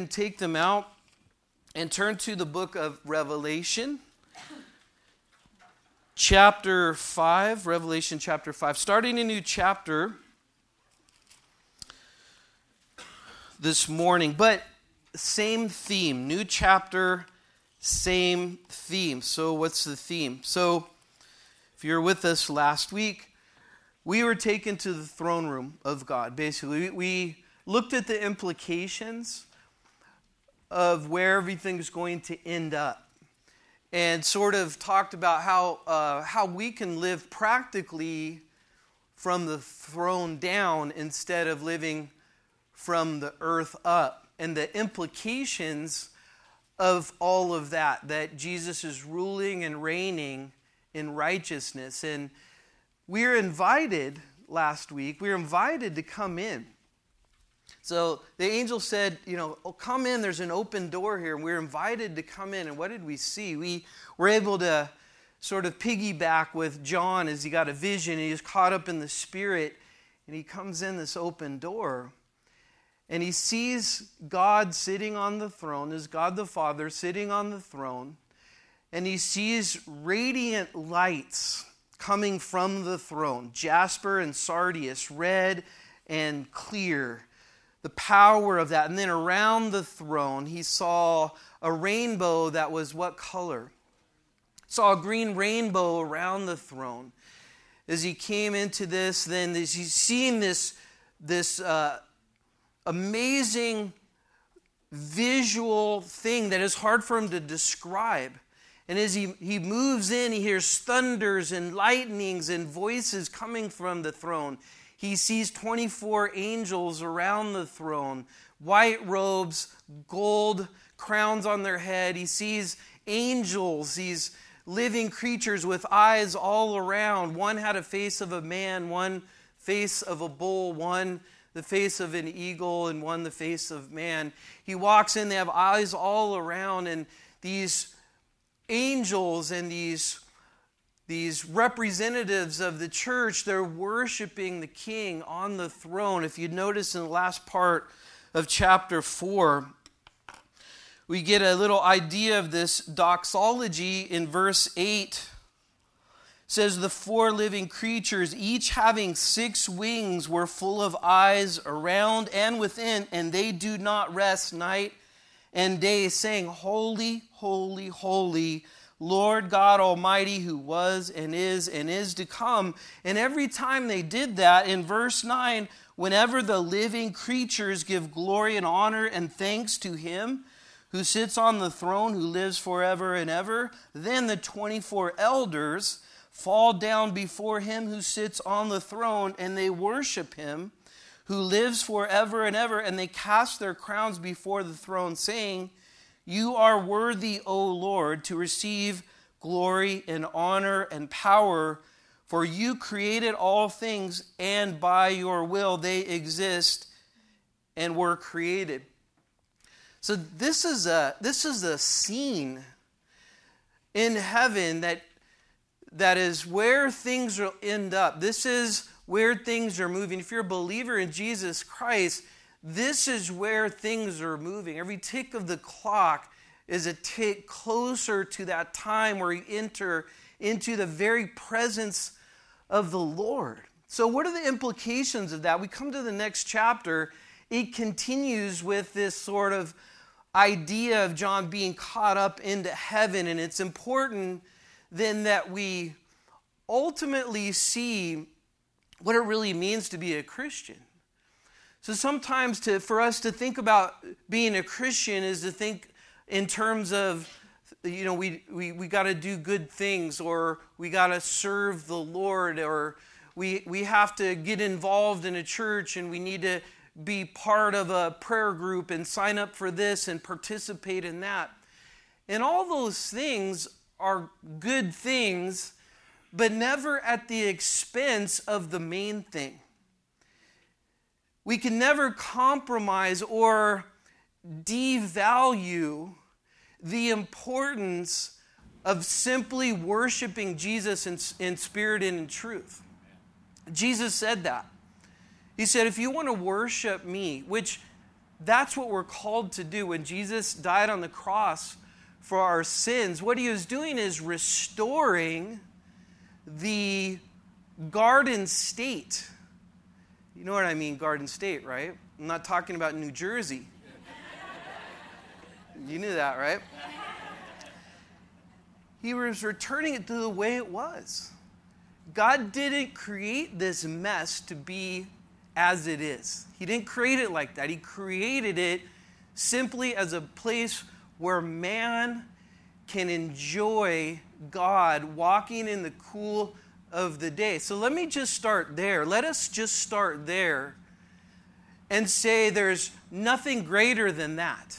and take them out and turn to the book of Revelation, chapter 5, Revelation chapter 5. Starting a new chapter this morning, but same theme. New chapter, same theme. So what's the theme? So if you were with us last week, we were taken to the throne room of God. Basically, we looked at the implications of where everything's going to end up, and sort of talked about how we can live practically from the throne down instead of living from the earth up, and the implications of all of that Jesus is ruling and reigning in righteousness. And we were invited last week, to come in. So the angel said, come in, there's an open door here. And we were invited to come in. And what did we see? We were able to sort of piggyback with John as he got a vision. And he was caught up in the Spirit. And he comes in this open door. And he sees God sitting on the throne, as God the Father sitting on the throne. And he sees radiant lights coming from the throne, jasper and sardius, red and clear. The power of that. And then around the throne, he saw a rainbow that was what color? Saw a green rainbow around the throne. As he came into this, then he's seeing this amazing visual thing that is hard for him to describe. And as he moves in, he hears thunders and lightnings and voices coming from the throne. He sees 24 angels around the throne, white robes, gold crowns on their head. He sees angels, these living creatures with eyes all around. One had a face of a man, one face of a bull, one the face of an eagle, and one the face of man. He walks in, they have eyes all around, and these angels and these representatives of the church, they're worshiping the King on the throne. If you notice in the last part of chapter 4, we get a little idea of this doxology in verse 8. It says, the 4 living creatures, each having 6 wings, were full of eyes around and within, and they do not rest night and day, saying, Holy, holy, holy, Lord God Almighty, who was and is to come. And every time they did that, in verse 9, whenever the living creatures give glory and honor and thanks to him who sits on the throne, who lives forever and ever, then the 24 elders fall down before him who sits on the throne, and they worship him who lives forever and ever, and they cast their crowns before the throne, saying, You are worthy, O Lord, to receive glory and honor and power, for you created all things, and by your will they exist and were created. So this is a scene in heaven that is where things will end up. This is where things are moving. If you're a believer in Jesus Christ, this is where things are moving. Every tick of the clock is a tick closer to that time where you enter into the very presence of the Lord. So what are the implications of that? We come to the next chapter. It continues with this sort of idea of John being caught up into heaven. And it's important then that we ultimately see what it really means to be a Christian. So sometimes for us to think about being a Christian is to think in terms of, we got to do good things, or we got to serve the Lord, or we have to get involved in a church, and we need to be part of a prayer group and sign up for this and participate in that. And all those things are good things, but never at the expense of the main thing. We can never compromise or devalue the importance of simply worshiping Jesus in spirit and in truth. Jesus said that. He said, if you want to worship me, which that's what we're called to do. When Jesus died on the cross for our sins, what he was doing is restoring the garden state. You know what I mean, garden state, right? I'm not talking about New Jersey. You knew that, right? He was returning it to the way it was. God didn't create this mess to be as it is. He didn't create it like that. He created it simply as a place where man can enjoy God walking in the cool of the day. So let me just start there. Let us just start there and say there's nothing greater than that.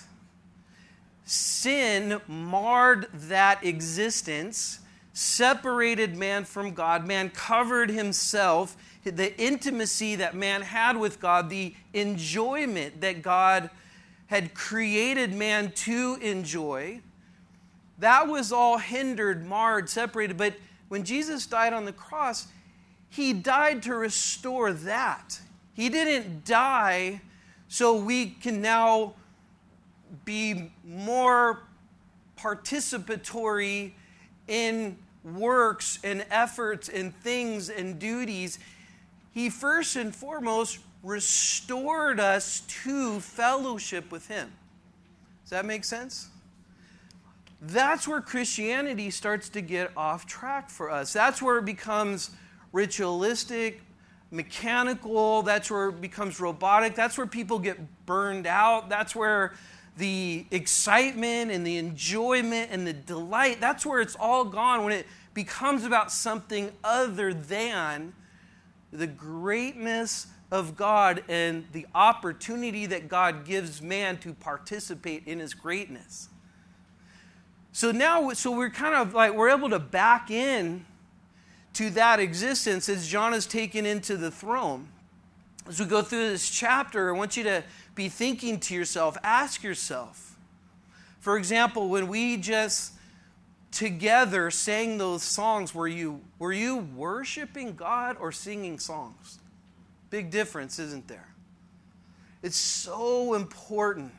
Sin marred that existence, separated man from God. Man covered himself. The intimacy that man had with God, the enjoyment that God had created man to enjoy, that was all hindered, marred, separated. But when Jesus died on the cross, he died to restore that. He didn't die so we can now be more participatory in works and efforts and things and duties. He first and foremost restored us to fellowship with him. Does that make sense? That's where Christianity starts to get off track for us. That's where it becomes ritualistic, mechanical. That's where it becomes robotic. That's where people get burned out. That's where the excitement and the enjoyment and the delight, that's where it's all gone when it becomes about something other than the greatness of God and the opportunity that God gives man to participate in his greatness. So now, we're kind of like, we're able to back in to that existence as John is taken into the throne. As we go through this chapter, I want you to be thinking to yourself, ask yourself. For example, when we just together sang those songs, were you worshiping God or singing songs? Big difference, isn't there? It's so important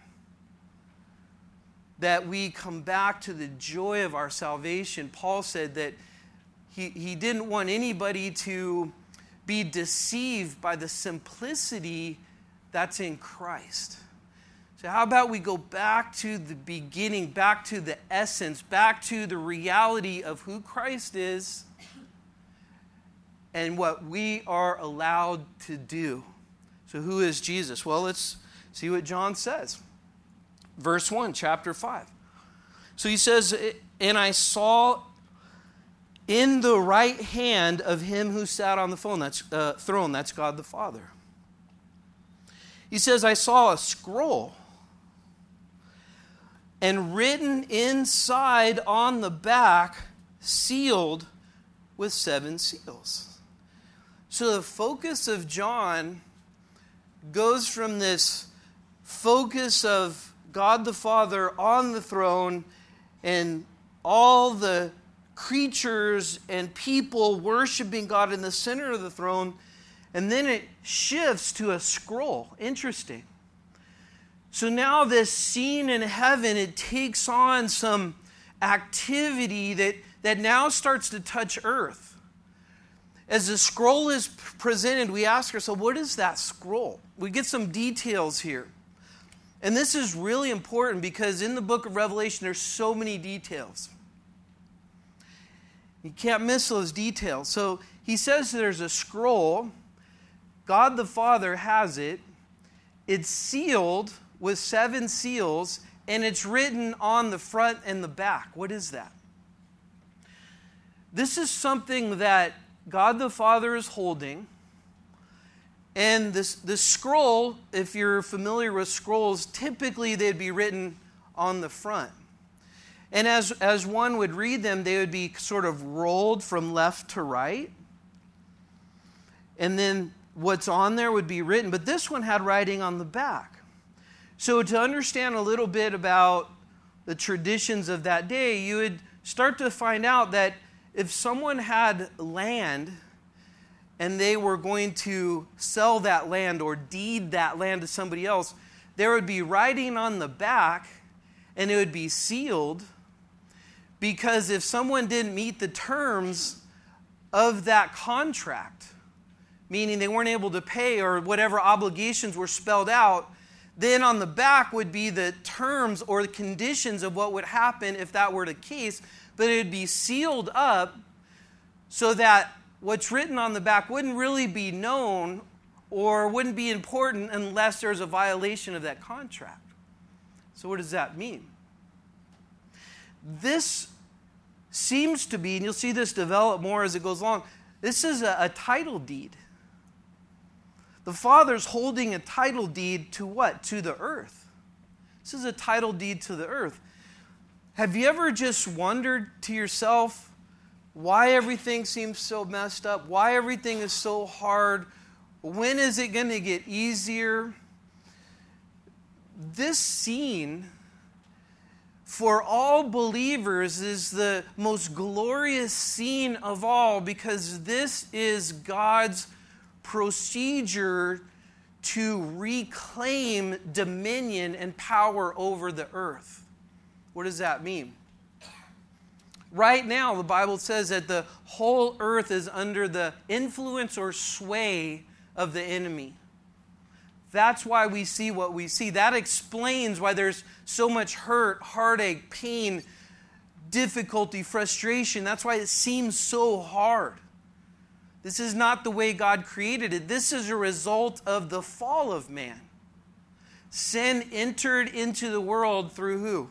that we come back to the joy of our salvation. Paul said that he didn't want anybody to be deceived by the simplicity that's in Christ. So how about we go back to the beginning, back to the essence, back to the reality of who Christ is and what we are allowed to do. So who is Jesus? Well, let's see what John says. Verse 1, chapter 5. So he says, "And I saw in the right hand of him who sat on the throne," that's God the Father. He says, "I saw a scroll, and written inside on the back, sealed with 7 seals." So the focus of John goes from this focus of God the Father on the throne and all the creatures and people worshiping God in the center of the throne, and then it shifts to a scroll. Interesting. So now this scene in heaven, it takes on some activity that now starts to touch earth. As the scroll is presented, we ask ourselves, what is that scroll? We get some details here. And this is really important because in the book of Revelation, there's so many details. You can't miss those details. So he says there's a scroll. God the Father has it. It's sealed with 7 seals, and it's written on the front and the back. What is that? This is something that God the Father is holding. And this scroll, if you're familiar with scrolls, typically they'd be written on the front. And as one would read them, they would be sort of rolled from left to right. And then what's on there would be written. But this one had writing on the back. So to understand a little bit about the traditions of that day, you would start to find out that if someone had land and they were going to sell that land or deed that land to somebody else, there would be writing on the back, and it would be sealed, because if someone didn't meet the terms of that contract, meaning they weren't able to pay or whatever obligations were spelled out, then on the back would be the terms or the conditions of what would happen if that were the case, but it would be sealed up so that what's written on the back wouldn't really be known or wouldn't be important unless there's a violation of that contract. So what does that mean? This seems to be, and you'll see this develop more as it goes along, this is a title deed. The Father's holding a title deed to what? To the earth. This is a title deed to the earth. Have you ever just wondered to yourself why everything seems so messed up? Why everything is so hard? When is it going to get easier? This scene for all believers is the most glorious scene of all, because this is God's procedure to reclaim dominion and power over the earth. What does that mean? Right now, the Bible says that the whole earth is under the influence or sway of the enemy. That's why we see what we see. That explains why there's so much hurt, heartache, pain, difficulty, frustration. That's why it seems so hard. This is not the way God created it. This is a result of the fall of man. Sin entered into the world through who?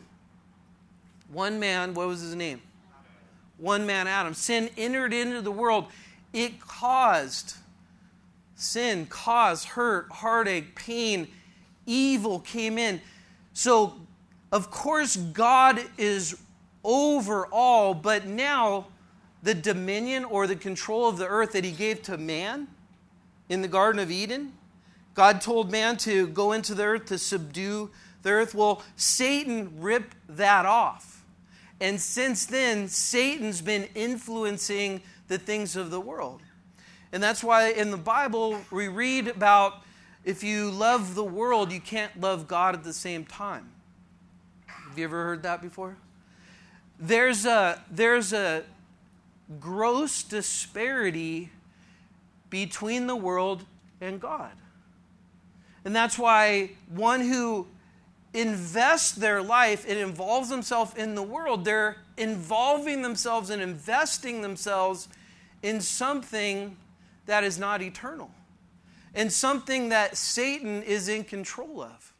One man. What was his name? One man, Adam. Sin entered into the world. It caused sin, caused hurt, heartache, pain, evil came in. So, of course, God is over all, but now the dominion or the control of the earth that he gave to man in the Garden of Eden, God told man to go into the earth to subdue the earth. Well, Satan ripped that off. And since then, Satan's been influencing the things of the world. And that's why in the Bible we read about if you love the world, you can't love God at the same time. Have you ever heard that before? There's a gross disparity between the world and God. And that's why one who invests their life and involves themselves in the world, they're involving themselves and investing themselves in something that is not eternal, and something that Satan is in control of.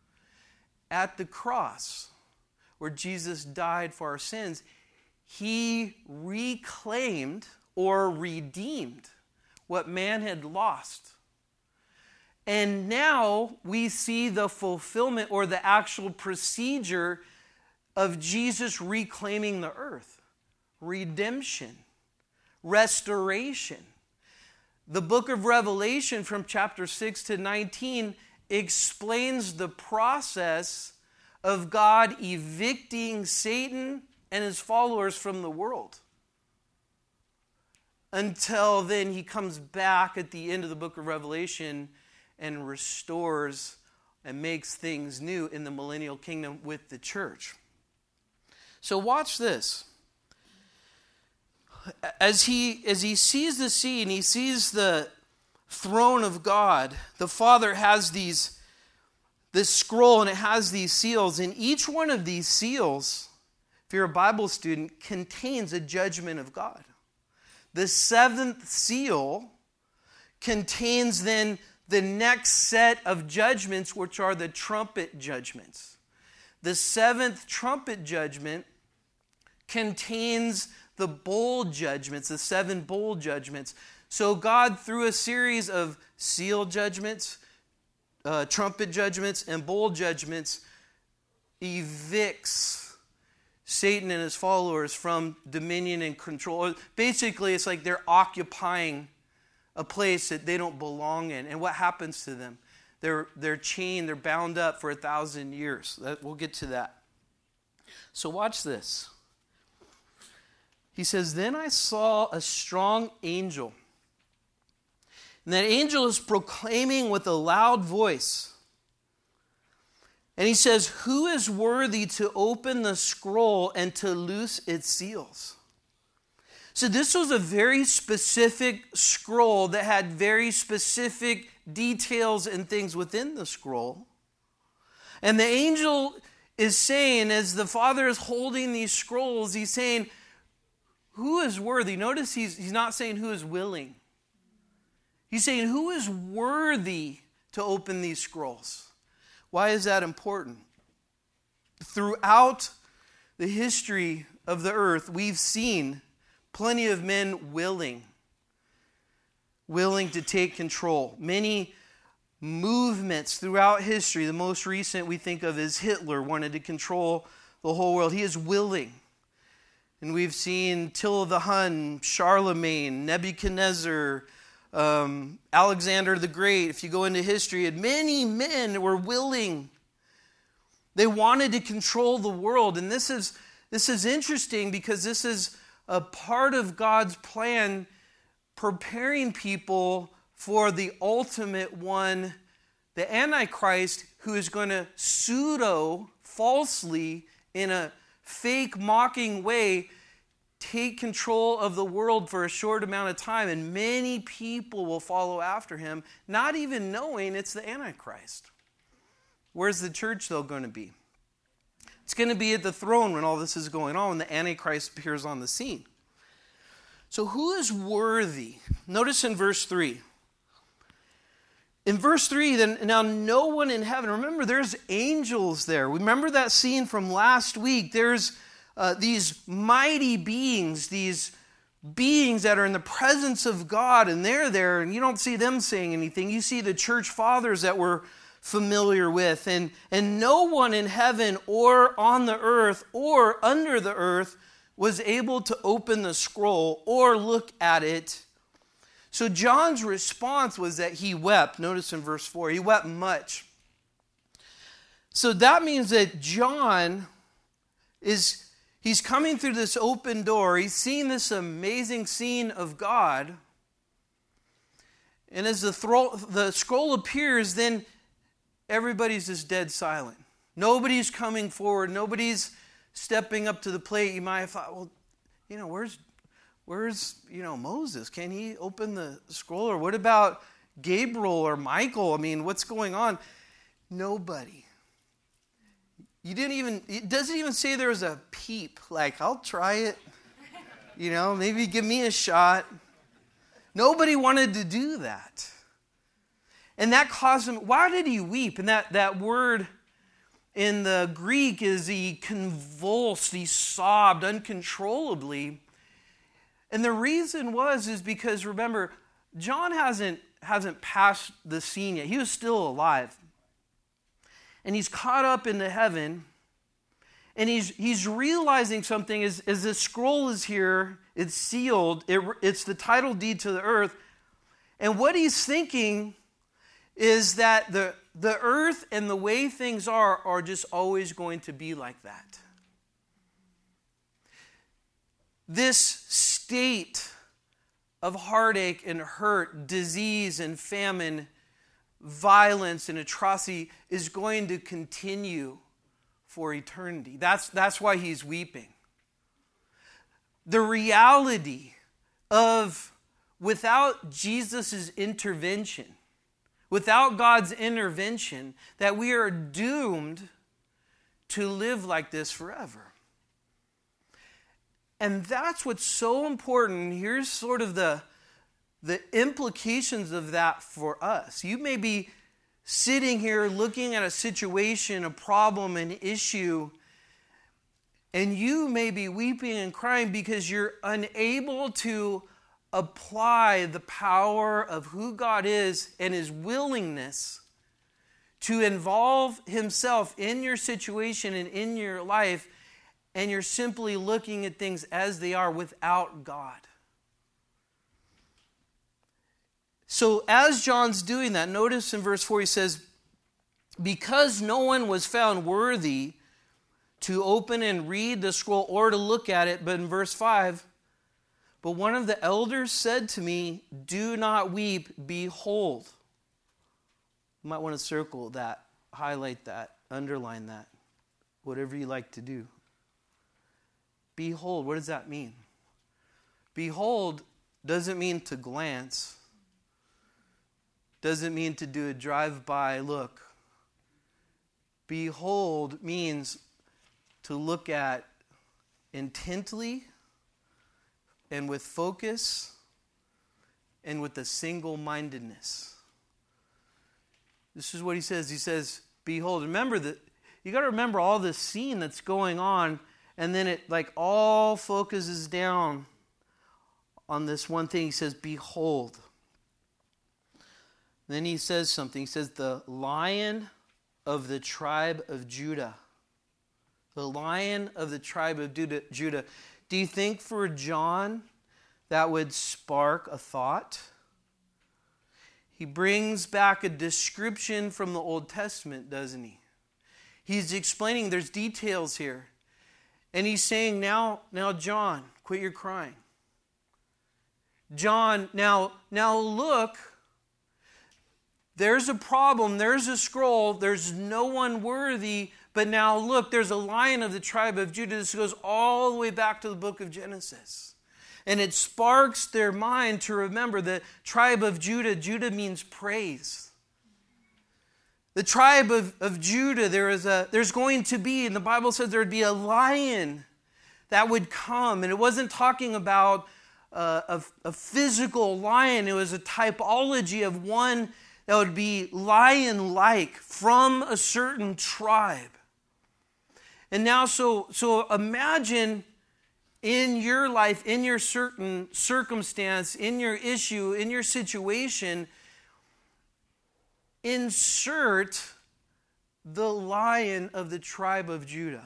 At the cross, where Jesus died for our sins, he reclaimed or redeemed what man had lost. And now we see the fulfillment or the actual procedure of Jesus reclaiming the earth. Redemption. Restoration. The book of Revelation from chapter 6 to 19 explains the process of God evicting Satan and his followers from the world. Until then he comes back at the end of the book of Revelation and restores and makes things new in the millennial kingdom with the church. So watch this. As he sees the scene, he sees the throne of God. The Father has this scroll, and it has these seals. And each one of these seals, if you're a Bible student, contains a judgment of God. The seventh seal contains then the next set of judgments, which are the trumpet judgments. The seventh trumpet judgment contains the bowl judgments, the seven bowl judgments. So God, through a series of seal judgments, trumpet judgments, and bowl judgments, evicts Satan and his followers from dominion and control. Basically, it's like they're occupying a place that they don't belong in. And what happens to them? They're chained, they're bound up for 1,000 years. We'll get to that. So watch this. He says, "Then I saw a strong angel. And that angel is proclaiming with a loud voice, And he says, who is worthy to open the scroll and to loose its seals? So this was a very specific scroll that had very specific details and things within the scroll. And the angel is saying, as the Father is holding these scrolls, he's saying, who is worthy? Notice he's not saying who is willing. He's saying who is worthy to open these scrolls. Why is that important? Throughout the history of the earth, we've seen plenty of men willing to take control. Many movements throughout history. The most recent we think of is Hitler wanted to control the whole world. He is willing. And we've seen Attila the Hun, Charlemagne, Nebuchadnezzar, Alexander the Great. If you go into history, and many men were willing. They wanted to control the world. And this is interesting because this is a part of God's plan, preparing people for the ultimate one, the Antichrist, who is going to falsely, in a fake, mocking way, take control of the world for a short amount of time. And many people will follow after him, not even knowing it's the Antichrist. Where's the church, though, going to be? It's going to be at the throne when all this is going on, when the Antichrist appears on the scene. So who is worthy? Notice in verse 3. In verse 3, then now no one in heaven. Remember, there's angels there. Remember that scene from last week. There's these mighty beings, these beings that are in the presence of God, and they're there, and you don't see them saying anything. You see the church fathers that we're familiar with, and no one in heaven or on the earth or under the earth was able to open the scroll or look at it. So John's response was that he wept. Notice in verse 4, he wept much. So that means that John he's coming through this open door. He's seeing this amazing scene of God. And as the scroll appears, then everybody's just dead silent. Nobody's coming forward. Nobody's stepping up to the plate. You might have thought, well, where's Moses? Can he open the scroll? Or what about Gabriel or Michael? I mean, what's going on? Nobody. It doesn't even say there was a peep. Like, I'll try it. Maybe give me a shot. Nobody wanted to do that. And that caused him, why did he weep? And that word in the Greek is he convulsed, he sobbed uncontrollably. And the reason is because, remember, John hasn't passed the scene yet. He was still alive. And he's caught up into heaven. And he's realizing something as the scroll is here, it's sealed, it's the title deed to the earth. And what he's thinking is that the earth and the way things are just always going to be like that. This state of heartache and hurt, disease and famine, violence and atrocity is going to continue for eternity. That's why he's weeping. The reality of without Jesus' intervention, without God's intervention, that we are doomed to live like this forever. And that's what's so important. Here's sort of the implications of that for us. You may be sitting here looking at a situation, a problem, an issue, and you may be weeping and crying because you're unable to apply the power of who God is and his willingness to involve himself in your situation and in your life, and you're simply looking at things as they are without God. So as John's doing that, notice in verse 4 he says, because no one was found worthy to open and read the scroll or to look at it, but in verse 5, but one of the elders said to me, do not weep, behold. You might want to circle that, highlight that. underline that. Whatever you like to do. Behold, what does that mean? Behold doesn't mean to glance. Doesn't mean to do a drive-by look. Behold means to look at intently and with focus and with a single-mindedness. This is what he says. He says, behold. Remember that you got to remember all this scene that's going on, and then it like all focuses down on this one thing. He says, behold. Then he says something. He says, the Lion of the tribe of Judah. The Lion of the tribe of Judah. Do you think for John that would spark a thought? He brings back a description from the Old Testament, doesn't he? He's explaining, there's details here. And he's saying, now John, quit your crying. John, now look, there's a problem, there's a scroll, there's no one worthy, but now look, there's a Lion of the tribe of Judah. This goes all the way back to the book of Genesis. And it sparks their mind to remember the tribe of Judah. Judah means praise. The tribe of Judah, there's going to be, and the Bible says there would be a lion that would come. And it wasn't talking about a physical lion. It was a typology of one that would be lion-like from a certain tribe. And now, so imagine in your life, in your certain circumstance, in your issue, in your situation, insert the Lion of the tribe of Judah.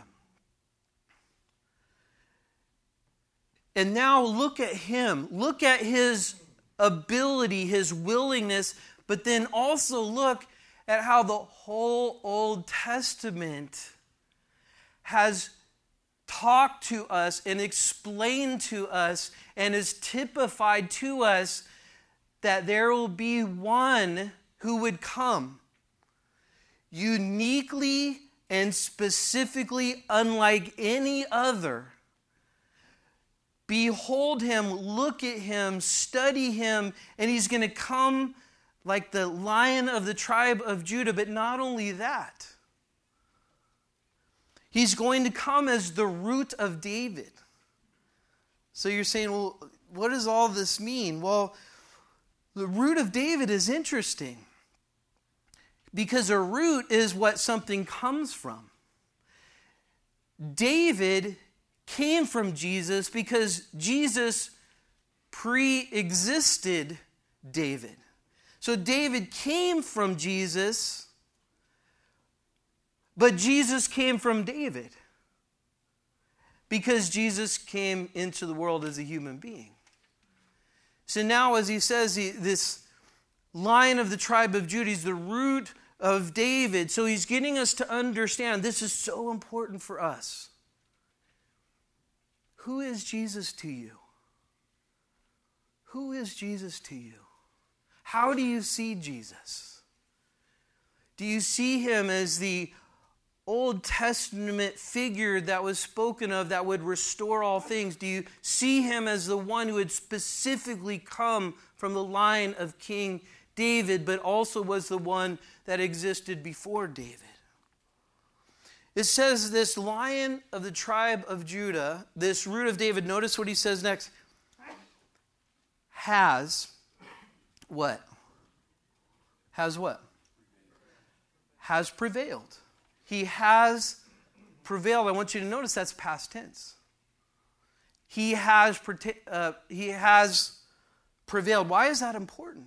And now look at him. Look at his ability, his willingness, but then also look at how the whole Old Testament has talked to us and explained to us and is typified to us that there will be one who would come uniquely and specifically unlike any other. Behold him, look at him, study him, and he's going to come like the Lion of the tribe of Judah. But not only that, he's going to come as the root of David. So you're saying, well, what does all this mean? Well, the root of David is interesting because a root is what something comes from. David came from Jesus because Jesus pre-existed David. So David came from Jesus, but Jesus came from David because Jesus came into the world as a human being. So now, as he says, this Lion of the tribe of Judah is the root of David. So he's getting us to understand this is so important for us. Who is Jesus to you? Who is Jesus to you? How do you see Jesus? Do you see him as the Old Testament figure that was spoken of that would restore all things? Do you see him as the one who had specifically come from the line of King David, but also was the one that existed before David? It says this Lion of the tribe of Judah, this root of David, notice what he says next. Has what? Has what? Has prevailed. He has prevailed. I want you to notice that's past tense. He has prevailed. Why is that important?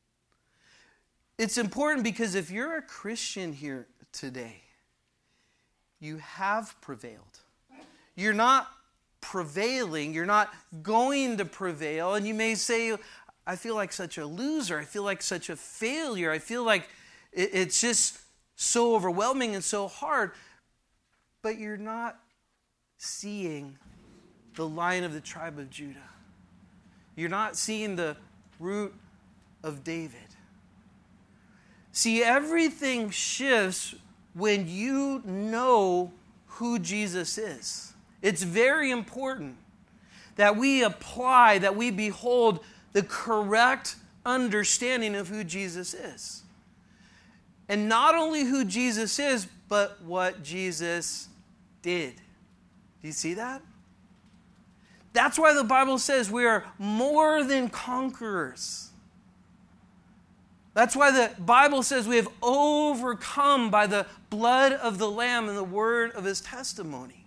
It's important because if you're a Christian here today, you have prevailed. You're not prevailing. You're not going to prevail. And you may say, I feel like such a loser. I feel like such a failure. I feel like it's just so overwhelming and so hard. But you're not seeing the Lion of the tribe of Judah. You're not seeing the root of David. See, everything shifts when you know who Jesus is. It's very important that we apply, that we behold the correct understanding of who Jesus is. And not only who Jesus is, but what Jesus did. Do you see that? That's why the Bible says we are more than conquerors. That's why the Bible says we have overcome by the blood of the Lamb and the word of His testimony.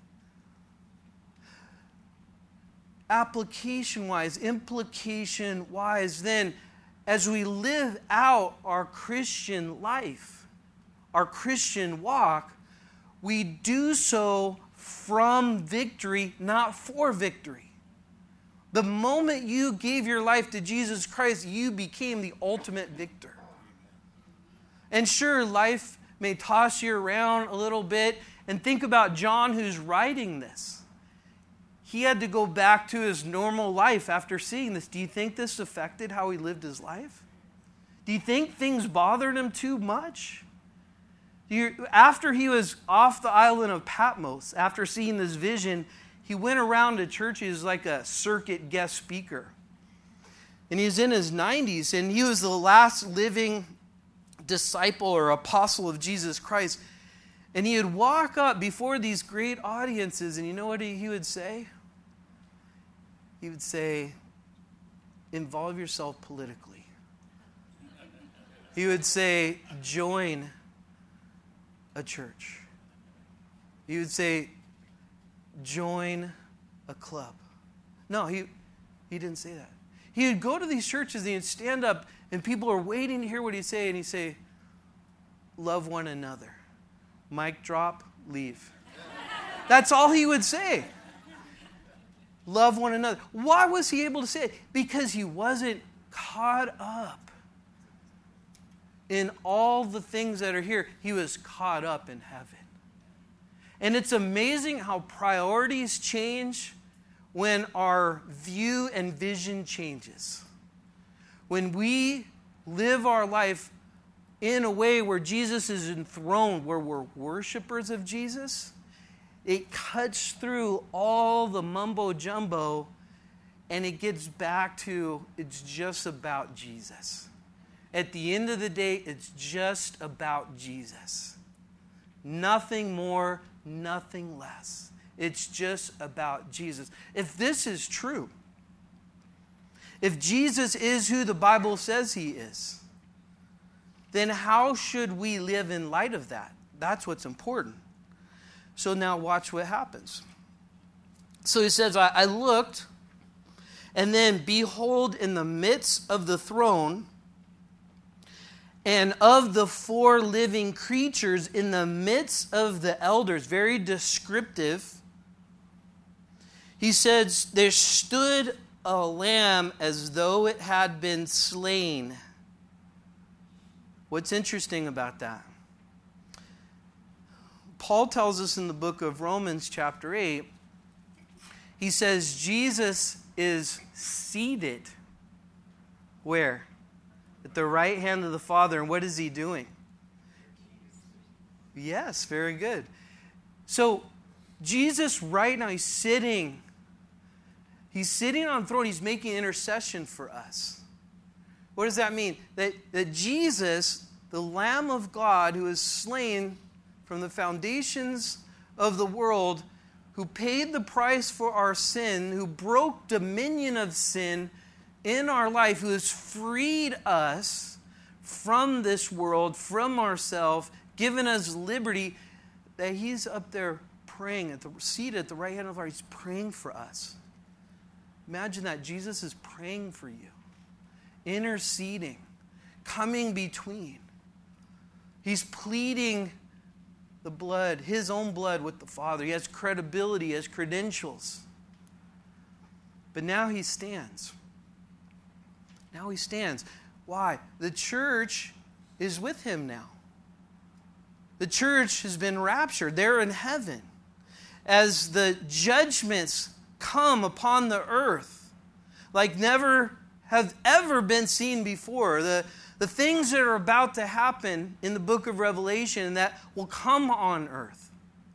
Application-wise, implication-wise, then, as we live out our Christian life, our Christian walk, we do so from victory, not for victory. The moment you gave your life to Jesus Christ, you became the ultimate victor. And sure, life may toss you around a little bit. And think about John who's writing this. He had to go back to his normal life after seeing this. Do you think this affected how he lived his life? Do you think things bothered him too much? After he was off the island of Patmos, after seeing this vision, he went around to churches like a circuit guest speaker. And he was in his 90s, and he was the last living disciple or apostle of Jesus Christ. And he would walk up before these great audiences, and you know what he would say? He would say, involve yourself politically. He would say, join a church. He would say, join a club. No, he didn't say that. He would go to these churches and he'd stand up and people are waiting to hear what he'd say, and he'd say, love one another. Mic drop, leave. That's all he would say. Love one another. Why was he able to say it? Because he wasn't caught up in all the things that are here. He was caught up in heaven. And it's amazing how priorities change when our view and vision changes. When we live our life in a way where Jesus is enthroned, where we're worshipers of Jesus, it cuts through all the mumbo-jumbo and it gets back to it's just about Jesus. At the end of the day, it's just about Jesus. Nothing more, nothing less. It's just about Jesus. If this is true, if Jesus is who the Bible says He is, then how should we live in light of that? That's what's important. So now watch what happens. So he says, I looked, and then behold, in the midst of the throne and of the four living creatures, in the midst of the elders, very descriptive, he says, there stood a lamb as though it had been slain. What's interesting about that? Paul tells us in the book of Romans chapter 8, he says Jesus is seated. Where? At the right hand of the Father. And what is He doing? Yes, very good. So Jesus right now, He's sitting on the throne. He's making intercession for us. What does that mean? That Jesus, the Lamb of God, who is slain from the foundations of the world, who paid the price for our sin, who broke dominion of sin in our life, who has freed us from this world, from ourselves, given us liberty, that He's up there praying at the seat at the right hand of the Lord. He's praying for us. Imagine that. Jesus is praying for you, interceding, coming between. He's pleading the blood, His own blood with the Father. He has credibility, He has credentials. But now He stands. Now He stands. Why? The church is with Him now. The church has been raptured. They're in heaven. As the judgments come upon the earth like never have ever been seen before, The things that are about to happen in the book of Revelation that will come on earth.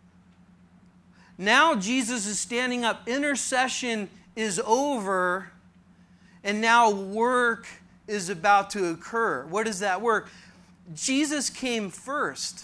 Now Jesus is standing up. Intercession is over, and now work is about to occur. What is that work? Jesus came first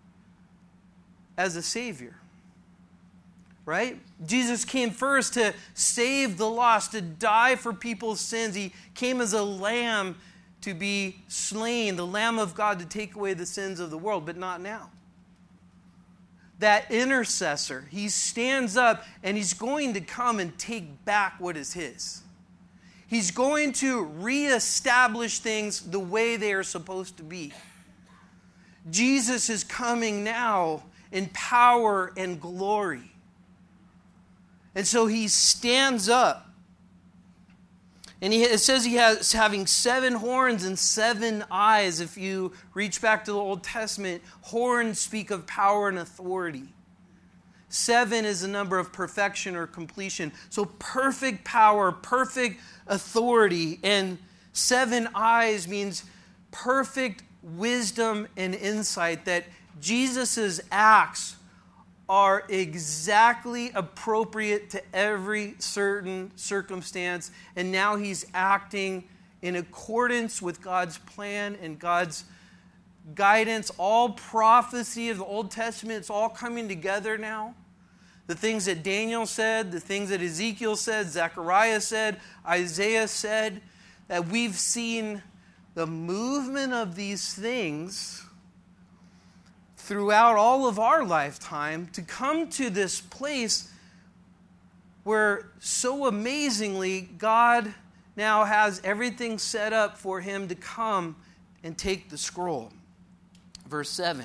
as a Savior. Right? Jesus came first to save the lost, to die for people's sins. He came as a lamb to be slain, the Lamb of God to take away the sins of the world, but not now. That intercessor, he stands up and he's going to come and take back what is his. He's going to reestablish things the way they are supposed to be. Jesus is coming now in power and glory. And so he stands up. And it says he has having 7 horns and 7 eyes. If you reach back to the Old Testament, horns speak of power and authority. 7 is a number of perfection or completion. So perfect power, perfect authority. And 7 eyes means perfect wisdom and insight, that Jesus' acts are exactly appropriate to every certain circumstance. And now he's acting in accordance with God's plan and God's guidance. All prophecy of the Old Testament, it's all coming together now. The things that Daniel said, the things that Ezekiel said, Zechariah said, Isaiah said, that we've seen the movement of these things throughout all of our lifetime to come to this place where so amazingly God now has everything set up for him to come and take the scroll. Verse 7.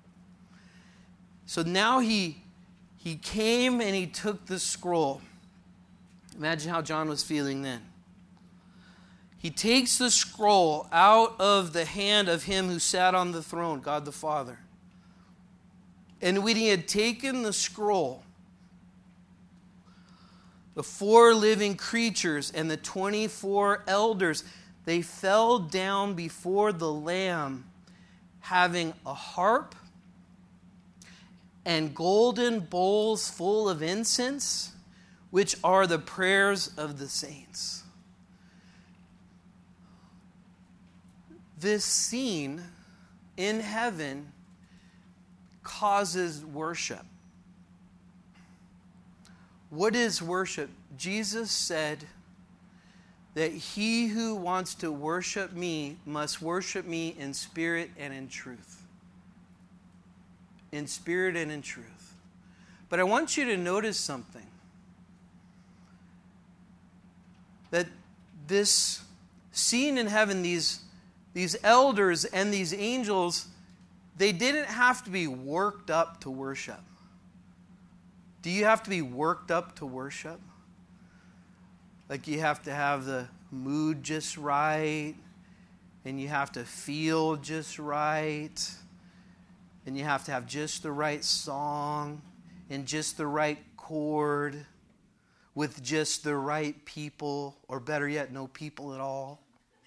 So now he came and he took the scroll. Imagine how John was feeling then. He takes the scroll out of the hand of him who sat on the throne, God the Father. And when he had taken the scroll, the 4 living creatures and the 24 elders, they fell down before the Lamb, having a harp and golden bowls full of incense, which are the prayers of the saints. This scene in heaven causes worship. What is worship? Jesus said that he who wants to worship me must worship me in spirit and in truth. In spirit and in truth. But I want you to notice something. That this scene in heaven, these elders and these angels, they didn't have to be worked up to worship. Do you have to be worked up to worship? Like you have to have the mood just right, and you have to feel just right, and you have to have just the right song, and just the right chord, with just the right people, or better yet, no people at all.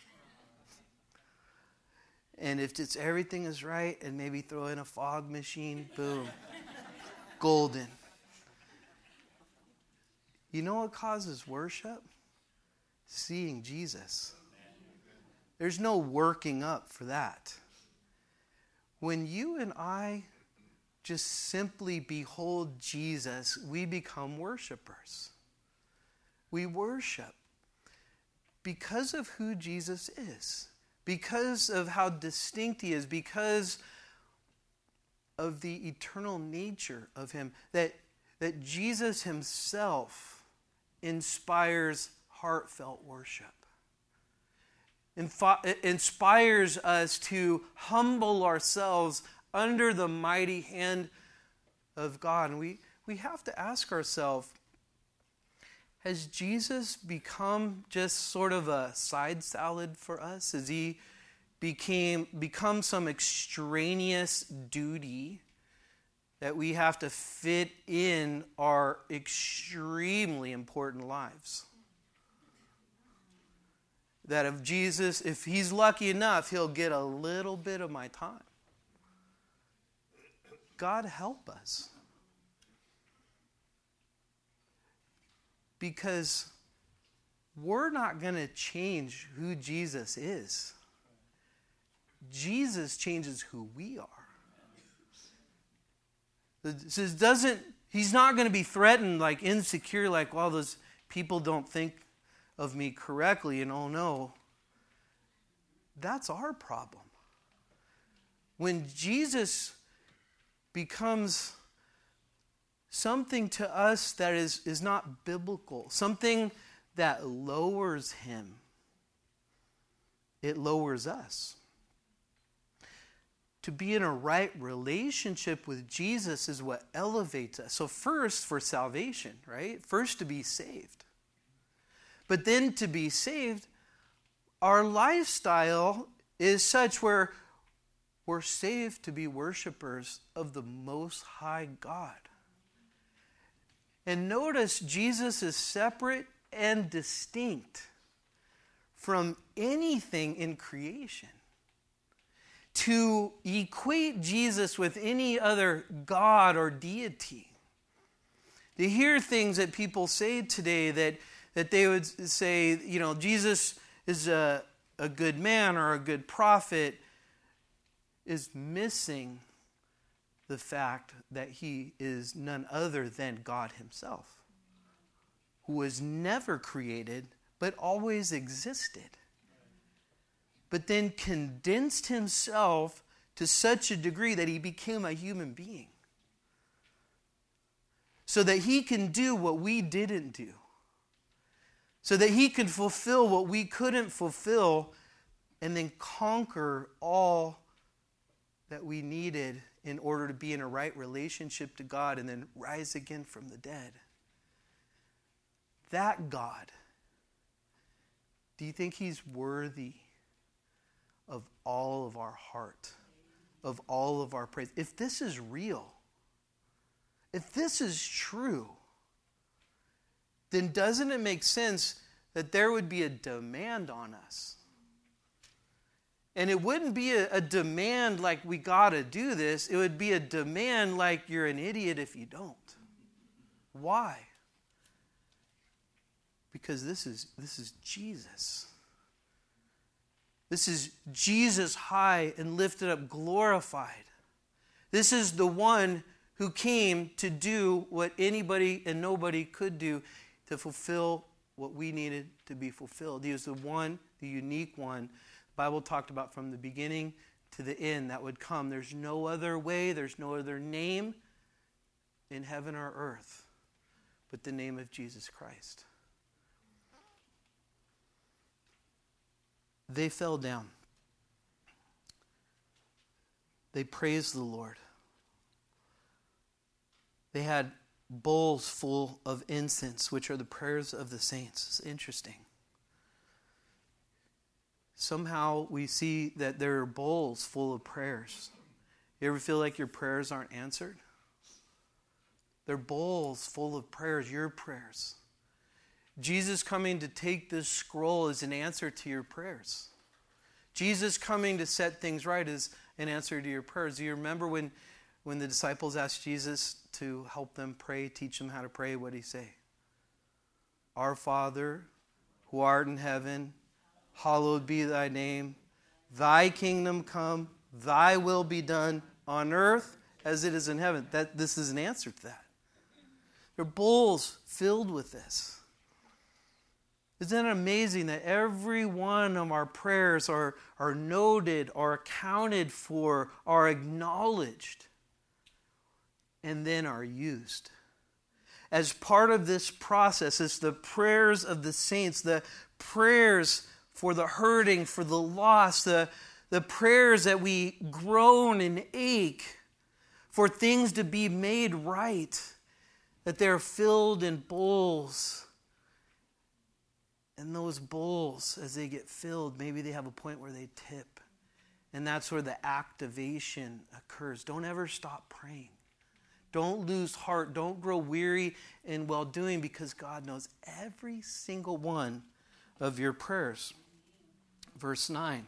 And if it's everything is right, and maybe throw in a fog machine, boom, golden. You know what causes worship? Seeing Jesus. There's no working up for that. When you and I just simply behold Jesus, we become worshipers. We worship because of who Jesus is. Because of how distinct he is, because of the eternal nature of him, that Jesus himself inspires heartfelt worship. Inspires us to humble ourselves under the mighty hand of God. And we have to ask ourselves, has Jesus become just sort of a side salad for us? Has he become some extraneous duty that we have to fit in our extremely important lives? that if Jesus, if he's lucky enough, he'll get a little bit of my time. God help us. Because we're not going to change who Jesus is. Jesus changes who we are. He's not going to be threatened, like insecure, like, well, those people don't think of me correctly, and oh no. That's our problem. When Jesus becomes something to us that is not biblical, something that lowers him, it lowers us. To be in a right relationship with Jesus is what elevates us. So first, for salvation, right? First, to be saved. But then to be saved, our lifestyle is such where we're saved to be worshipers of the Most High God. And notice Jesus is separate and distinct from anything in creation. To equate Jesus with any other God or deity, to hear things that people say today that they would say, you know, Jesus is a good man or a good prophet, is missing the fact that he is none other than God himself, who was never created but always existed, but then condensed himself to such a degree that he became a human being, so that he can do what we didn't do, so that he can fulfill what we couldn't fulfill, and then conquer all that we needed in order to be in a right relationship to God, and then rise again from the dead. That God, do you think he's worthy of all of our heart, of all of our praise? If this is real, if this is true, then doesn't it make sense that there would be a demand on us? And it wouldn't be a demand like we got to do this. It would be a demand like you're an idiot if you don't. Why? Because this is Jesus. This is Jesus high and lifted up, glorified. This is the one who came to do what anybody and nobody could do, to fulfill what we needed to be fulfilled. He was the one, the unique one. The Bible talked about from the beginning to the end that would come. There's no other way, there's no other name in heaven or earth but the name of Jesus Christ. They fell down. They praised the Lord. They had bowls full of incense, which are the prayers of the saints. It's interesting. Somehow we see that there are bowls full of prayers. You ever feel like your prayers aren't answered? They're bowls full of prayers, your prayers. Jesus coming to take this scroll is an answer to your prayers. Jesus coming to set things right is an answer to your prayers. Do you remember when the disciples asked Jesus to help them pray, teach them how to pray? What did he say? Our Father, who art in heaven, hallowed be thy name. Thy kingdom come, thy will be done on earth as it is in heaven. This is an answer to that. There are bowls filled with this. Isn't it amazing that every one of our prayers are noted, are accounted for, are acknowledged, and then are used? As part of this process, it's the prayers of the saints, the prayers for the hurting, for the lost, the prayers that we groan and ache for things to be made right, that they're filled in bowls. And those bowls, as they get filled, maybe they have a point where they tip. And that's where the activation occurs. Don't ever stop praying. Don't lose heart. Don't grow weary in well-doing, because God knows every single one of your prayers. Verse 9.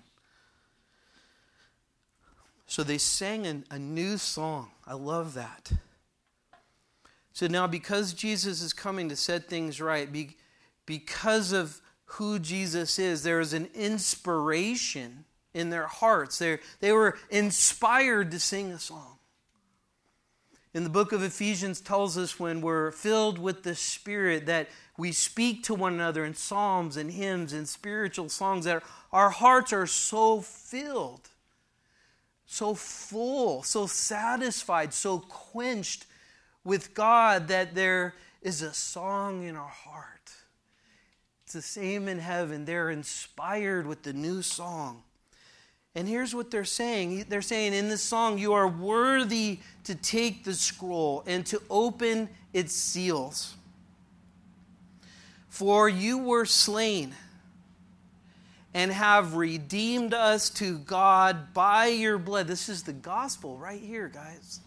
So they sang a new song. I love that. So now because Jesus is coming to set things right, because of who Jesus is, there is an inspiration in their hearts. They were inspired to sing a song. In the book of Ephesians tells us when we're filled with the Spirit that we speak to one another in psalms and hymns and spiritual songs, that our hearts are so filled, so full, so satisfied, so quenched with God that there is a song in our heart. It's the same in heaven. They're inspired with the new song. And here's what they're saying. They're saying in this song, you are worthy to take the scroll and to open its seals. For you were slain and have redeemed us to God by your blood. This is the gospel right here, guys.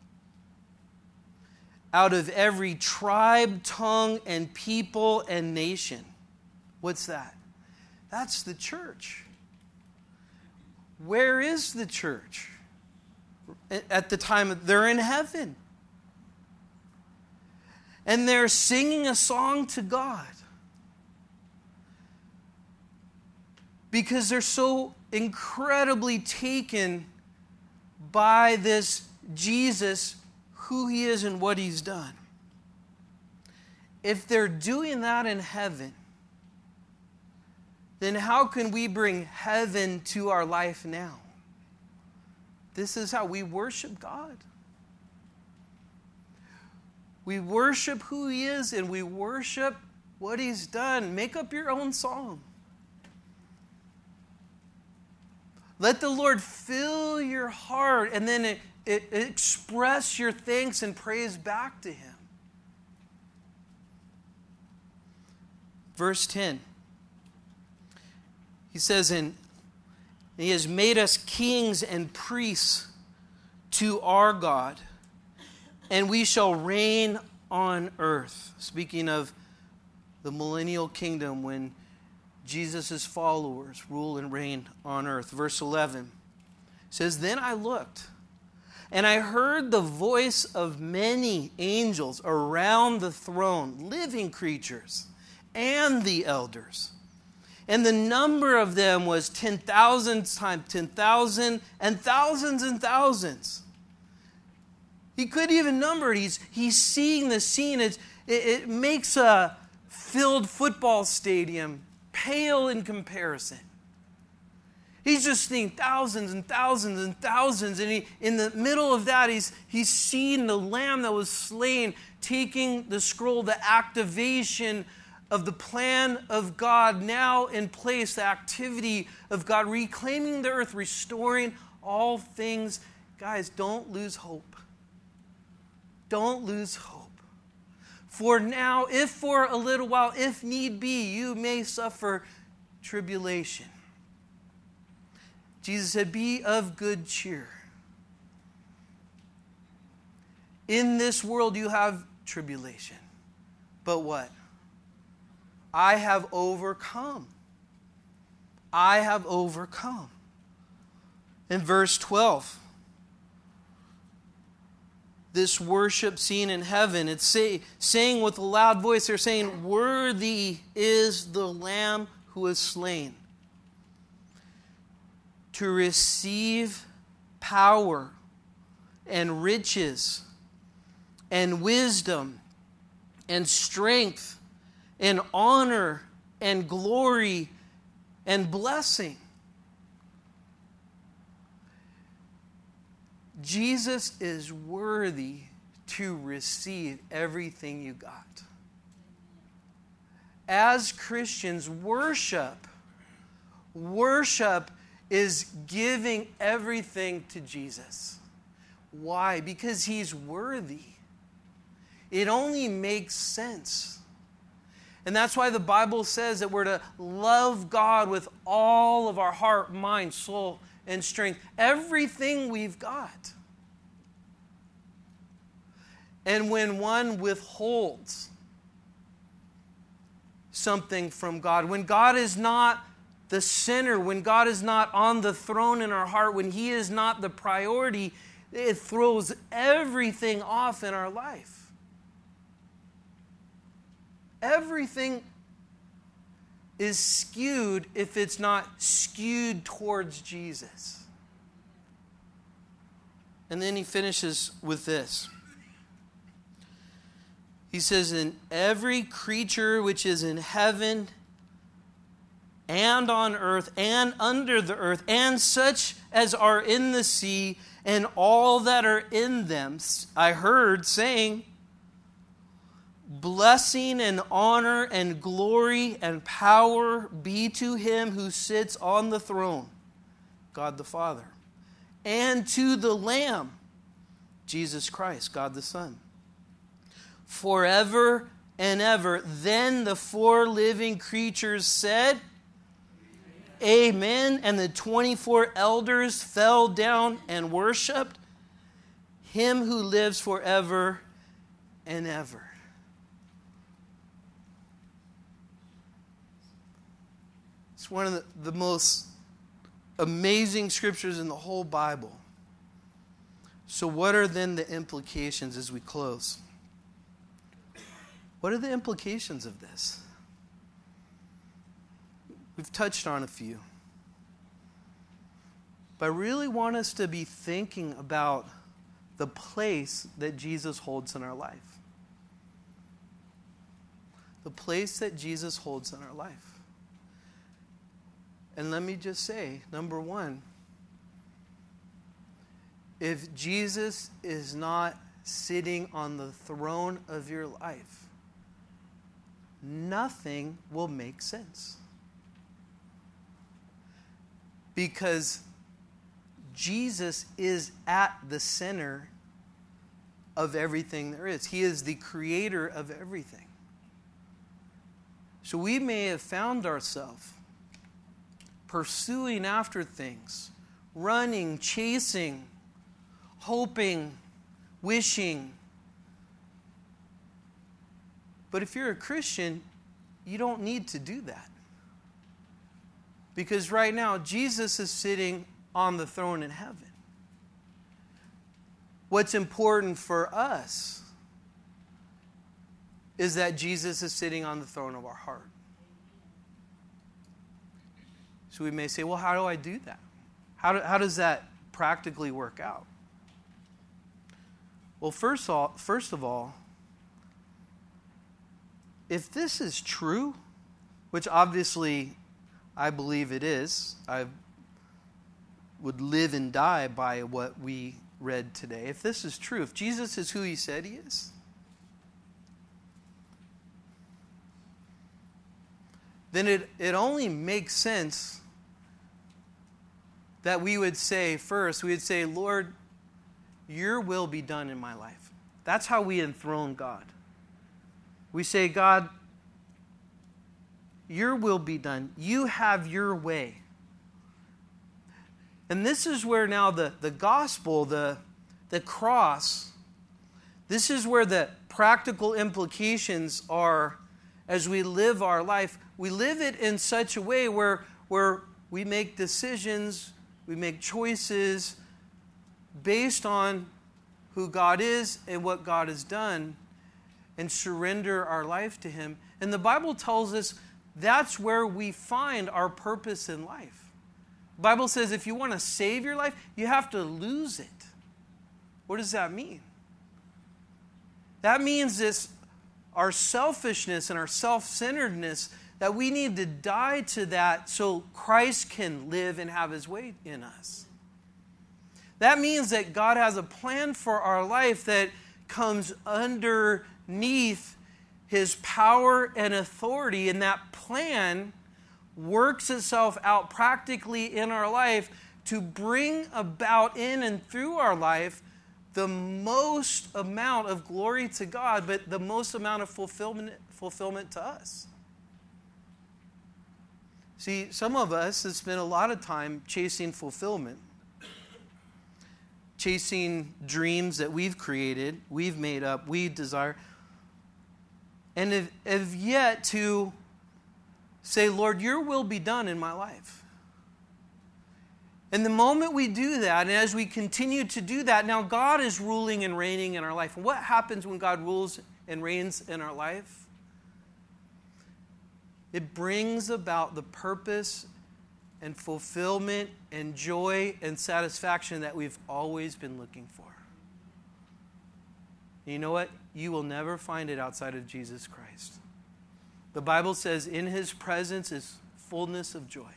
Out of every tribe, tongue, and people and nation. What's that? That's the church. Where is the church? At the time, they're in heaven. And they're singing a song to God. Because they're so incredibly taken by this Jesus, who he is and what he's done. If they're doing that in heaven, then how can we bring heaven to our life now? This is how we worship God. We worship who he is and we worship what he's done. Make up your own song. Let the Lord fill your heart and then express your thanks and praise back to him. Verse 10. He says, and he has made us kings and priests to our God, and we shall reign on earth. Speaking of the millennial kingdom when Jesus' followers rule and reign on earth. Verse 11 says, then I looked, and I heard the voice of many angels around the throne, living creatures, and the elders. And the number of them was 10,000 times 10,000 and thousands and thousands. He couldn't even number it. He's seeing the scene. It makes a filled football stadium pale in comparison. He's just seeing thousands and thousands and thousands. And in the middle of that, he's seeing the Lamb that was slain, taking the scroll, the activation of the plan of God now in place, the activity of God, reclaiming the earth, restoring all things. Guys, don't lose hope. Don't lose hope. For now, if for a little while, if need be, you may suffer tribulation. Jesus said, be of good cheer. In this world you have tribulation. But what? I have overcome. I have overcome. In verse 12, this worship scene in heaven, it's saying with a loud voice, they're saying, worthy is the Lamb who is slain to receive power and riches and wisdom and strength and honor and glory and blessing. Jesus is worthy to receive everything you got. As Christians, worship is giving everything to Jesus. Why? Because he's worthy. It only makes sense. And that's why the Bible says that we're to love God with all of our heart, mind, soul, and strength. Everything we've got. And when one withholds something from God, when God is not the center, when God is not on the throne in our heart, when He is not the priority, it throws everything off in our life. Everything is skewed if it's not skewed towards Jesus. And then he finishes with this. He says, "In every creature which is in heaven and on earth and under the earth, and such as are in the sea, and all that are in them, I heard saying, blessing and honor and glory and power be to Him who sits on the throne, God the Father, and to the Lamb, Jesus Christ, God the Son, forever and ever." Then the four living creatures said, Amen. And the 24 elders fell down and worshiped Him who lives forever and ever. It's one of the most amazing scriptures in the whole Bible. So what are then the implications as we close? What are the implications of this? We've touched on a few. But I really want us to be thinking about the place that Jesus holds in our life. The place that Jesus holds in our life. And let me just say, number one, if Jesus is not sitting on the throne of your life, nothing will make sense. Because Jesus is at the center of everything there is. He is the creator of everything. So we may have found ourselves pursuing after things, running, chasing, hoping, wishing. But if you're a Christian, you don't need to do that. Because right now, Jesus is sitting on the throne in heaven. What's important for us is that Jesus is sitting on the throne of our heart. So we may say, well, how do I do that? How does that practically work out? Well, first of all, if this is true, which obviously I believe it is, I would live and die by what we read today. If this is true, if Jesus is who He said He is, then it only makes sense that we would say first, we would say, Lord, Your will be done in my life. That's how we enthrone God. We say, God, Your will be done. You have Your way. And this is where now the gospel, the cross, this is where the practical implications are as we live our life. We live it in such a way where we make decisions, we make choices based on who God is and what God has done, and surrender our life to Him. And the Bible tells us that's where we find our purpose in life. The Bible says if you want to save your life, you have to lose it. What does that mean? That means this, our selfishness and our self-centeredness, that we need to die to that so Christ can live and have His way in us. That means that God has a plan for our life that comes underneath His power and authority, and that plan works itself out practically in our life to bring about in and through our life the most amount of glory to God, but the most amount of fulfillment to us. See, some of us have spent a lot of time chasing fulfillment, chasing dreams that we've created, we've made up, we desire, and have yet to say, Lord, your will be done in my life. And the moment we do that, and as we continue to do that, now God is ruling and reigning in our life. And what happens when God rules and reigns in our life? It brings about the purpose and fulfillment and joy and satisfaction that we've always been looking for. And you know what? You will never find it outside of Jesus Christ. The Bible says in His presence is fullness of joy.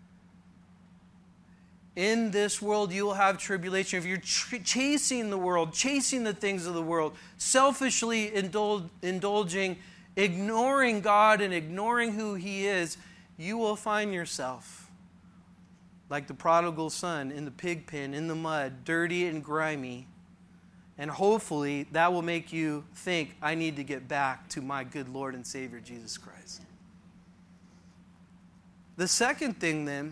In this world you will have tribulation. If you're chasing the world, chasing the things of the world, selfishly indulging, ignoring God and ignoring who He is, you will find yourself like the prodigal son in the pig pen, in the mud, dirty and grimy. And hopefully that will make you think, I need to get back to my good Lord and Savior, Jesus Christ. The second thing then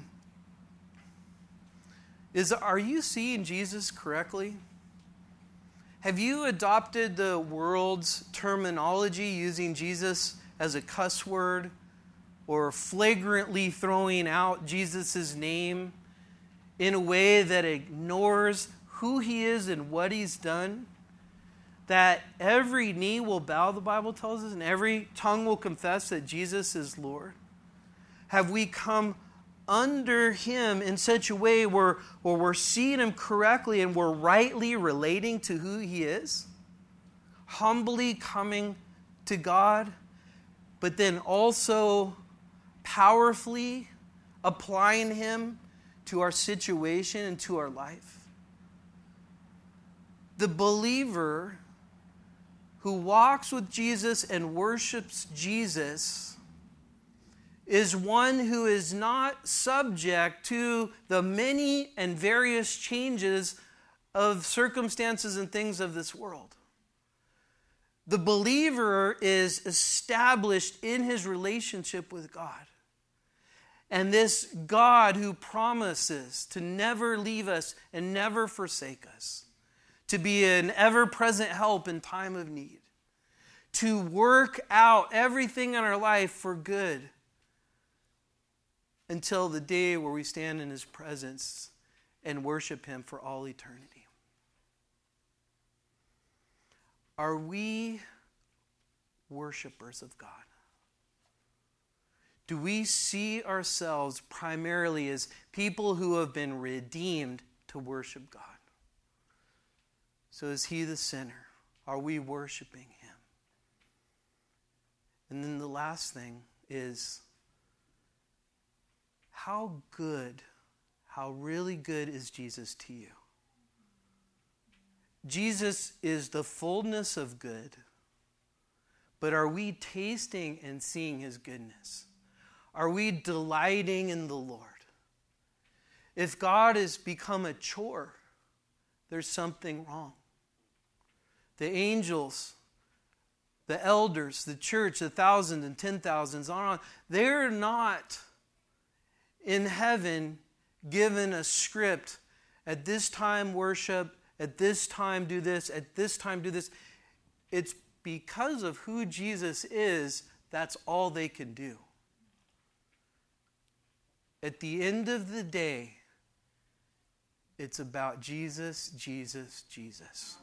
is, are you seeing Jesus correctly? Have you adopted the world's terminology, using Jesus as a cuss word, or flagrantly throwing out Jesus' name in a way that ignores who He is and what He's done? That every knee will bow, the Bible tells us, and every tongue will confess that Jesus is Lord? Have we come under Him in such a way where we're seeing Him correctly and we're rightly relating to who He is? Humbly coming to God, but then also powerfully applying Him to our situation and to our life. The believer who walks with Jesus and worships Jesus is one who is not subject to the many and various changes of circumstances and things of this world. The believer is established in his relationship with God. And this God who promises to never leave us and never forsake us, to be an ever-present help in time of need, to work out everything in our life for good until the day where we stand in His presence and worship Him for all eternity. Are we worshipers of God? Do we see ourselves primarily as people who have been redeemed to worship God? So is He the center? Are we worshiping Him? And then the last thing is, how really good is Jesus to you? Jesus is the fullness of good, but are we tasting and seeing His goodness? Are we delighting in the Lord? If God has become a chore, there's something wrong. The angels, the elders, the church, the thousands and 10,000s, on, they're not in heaven given a script. At this time worship, at this time do this, at this time do this. It's because of who Jesus is, that's all they can do. At the end of the day, it's about Jesus, Jesus, Jesus.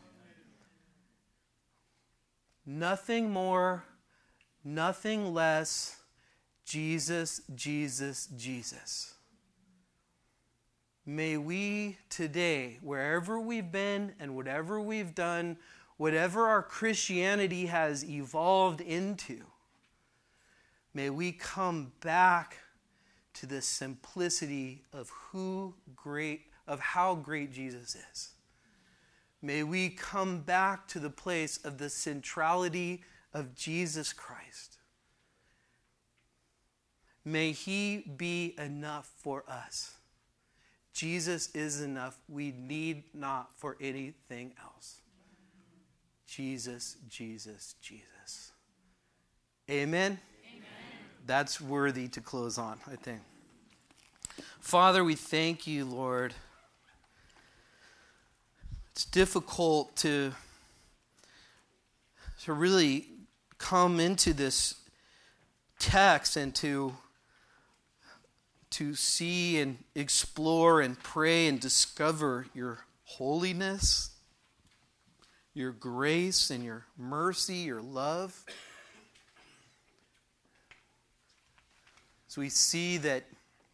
Nothing more, nothing less. Jesus, Jesus, Jesus. May we today, wherever we've been and whatever we've done, whatever our Christianity has evolved into, may we come back to the simplicity of how great Jesus is. May we come back to the place of the centrality of Jesus Christ. May He be enough for us. Jesus is enough. We need not for anything else. Jesus, Jesus, Jesus. Amen? Amen. That's worthy to close on, I think. Father, we thank You, Lord. It's difficult to really come into this text and to to see and explore and pray and discover your holiness, your grace and your mercy, your love. So we see that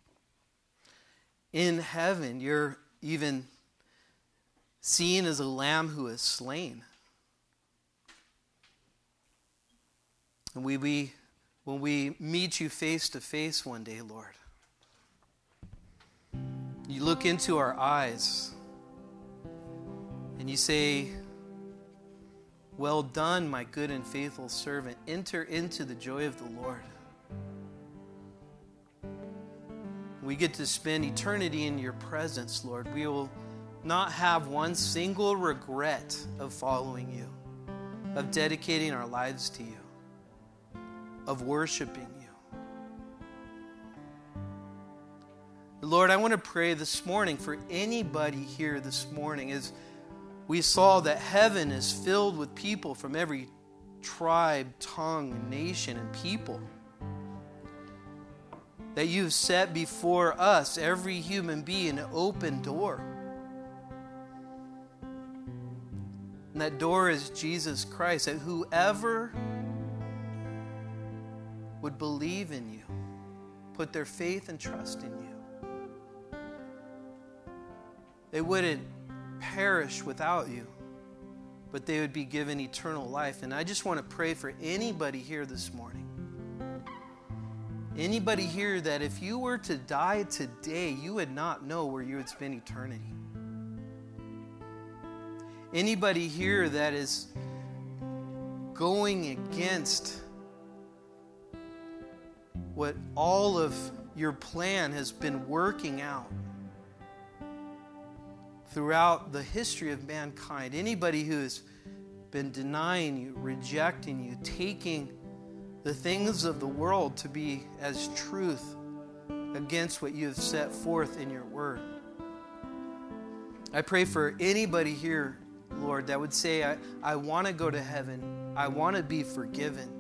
in heaven you're even seen as a lamb who is slain. And when we meet you face to face one day, Lord, you look into our eyes and you say, "Well done, my good and faithful servant. Enter into the joy of the Lord." We get to spend eternity in your presence, Lord. We will not have one single regret of following you, of dedicating our lives to you, of worshiping you. Lord, I want to pray this morning for anybody here this morning, as we saw that heaven is filled with people from every tribe, tongue, nation, and people. That you've set before us, every human being, an open door. And that door is Jesus Christ, that whoever would believe in you, put their faith and trust in you, they wouldn't perish without you, but they would be given eternal life. And I just want to pray for anybody here this morning. Anybody here that if you were to die today, you would not know where you would spend eternity. Anybody here that is going against what all of your plan has been working out throughout the history of mankind. Anybody who has been denying you, rejecting you, taking the things of the world to be as truth against what you have set forth in your word. I pray for anybody here, Lord, that would say, I want to go to heaven. I want to be forgiven.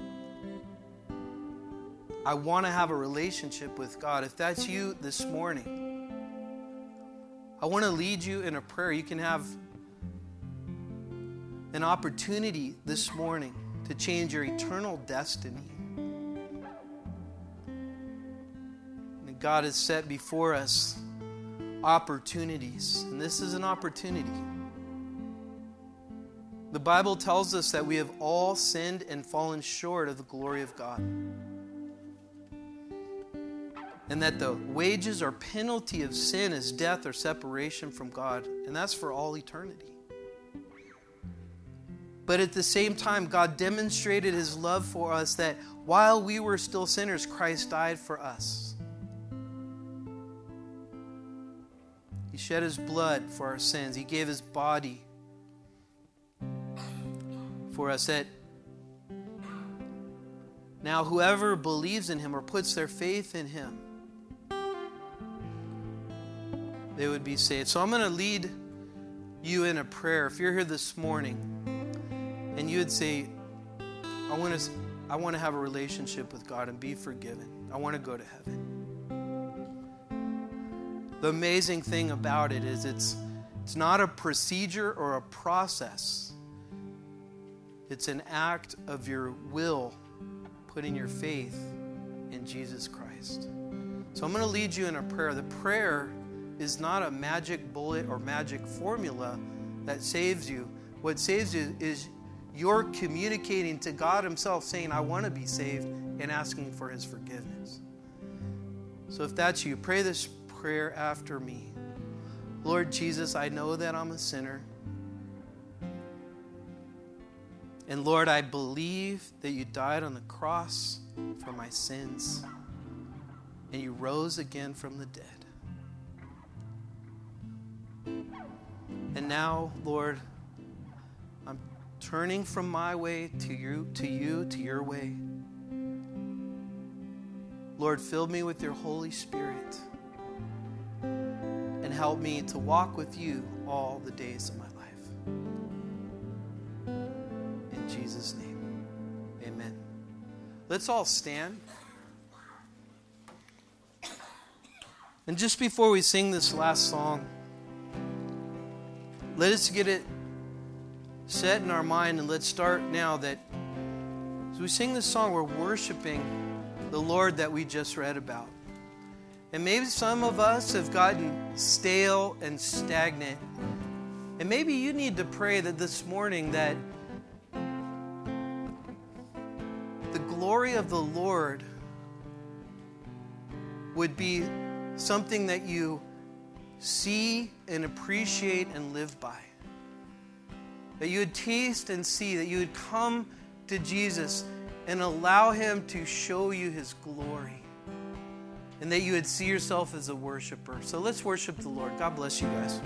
I want to have a relationship with God. If that's you this morning, I want to lead you in a prayer. You can have an opportunity this morning to change your eternal destiny. And God has set before us opportunities, and this is an opportunity. The Bible tells us that we have all sinned and fallen short of the glory of God, and that the wages or penalty of sin is death or separation from God, and that's for all eternity. But at the same time, God demonstrated His love for us, that while we were still sinners, Christ died for us. He shed His blood for our sins. He gave His body for us, that now whoever believes in Him or puts their faith in Him, they would be saved. So I'm going to lead you in a prayer. If you're here this morning and you would say, I want to have a relationship with God and be forgiven. I want to go to heaven. The amazing thing about it is it's not a procedure or a process. It's an act of your will, putting your faith in Jesus Christ. So I'm going to lead you in a prayer. The prayer is not a magic bullet or magic formula that saves you. What saves you is you're communicating to God Himself, saying, I want to be saved, and asking for His forgiveness. So if that's you, pray this prayer after me. Lord Jesus, I know that I'm a sinner. And Lord, I believe that you died on the cross for my sins, and you rose again from the dead. And now, Lord, I'm turning from my way to your way. Lord, fill me with your Holy Spirit and help me to walk with you all the days of my life. In Jesus' name, amen. Let's all stand. And just before we sing this last song, let us get it set in our mind, and let's start now that as we sing this song, we're worshiping the Lord that we just read about. And maybe some of us have gotten stale and stagnant. And maybe you need to pray that this morning that the glory of the Lord would be something that you see and appreciate and live by. That you would taste and see, that you would come to Jesus and allow Him to show you His glory. And that you would see yourself as a worshiper. So let's worship the Lord. God bless you guys.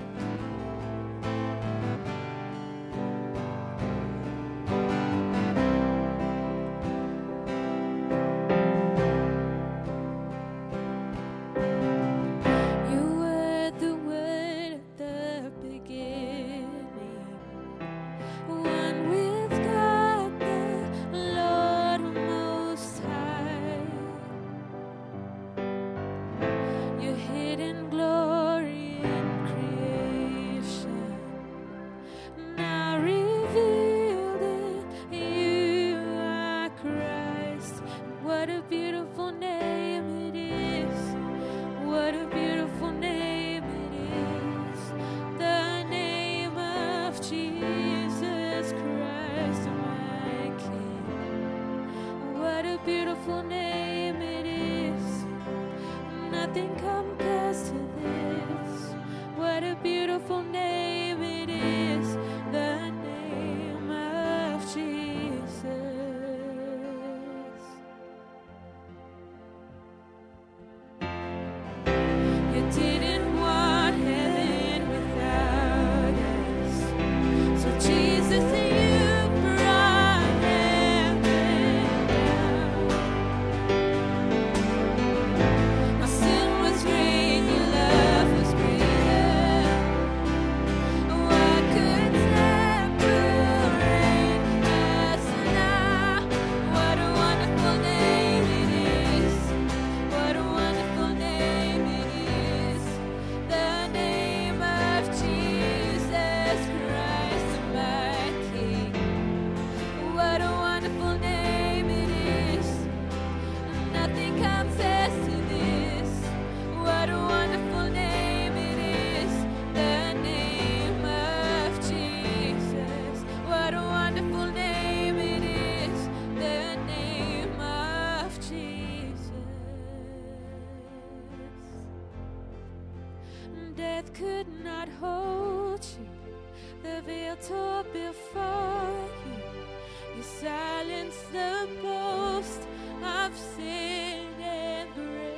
Death could not hold you. The veil tore before you. You silenced the boast of sin and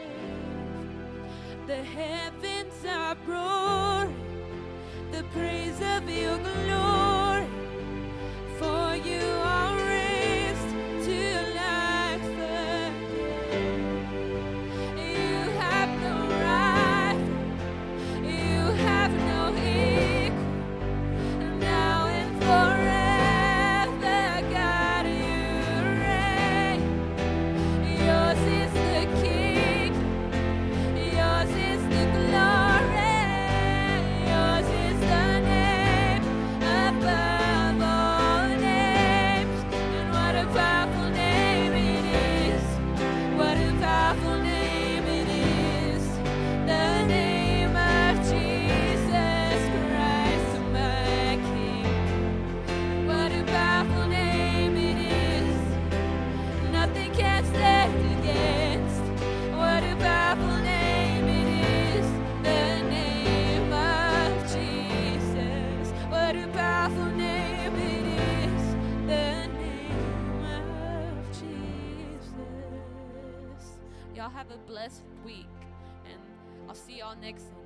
grave. The heavens are roaring the praise of your glory. For you are raised to life again. You have no rival. You have no equal. Now and forever, God, you reign. Yours is the kingdom. Yours is the glory. Yours is the name above all names. And what a powerful name it is. What a powerful name it is. The name of Jesus Christ, my King. What a powerful name it is. Nothing can stand against. What a powerful name it is. The name of Jesus. What a powerful name it is. The name of Jesus. Y'all have a blessed week, and I'll see y'all next Sunday.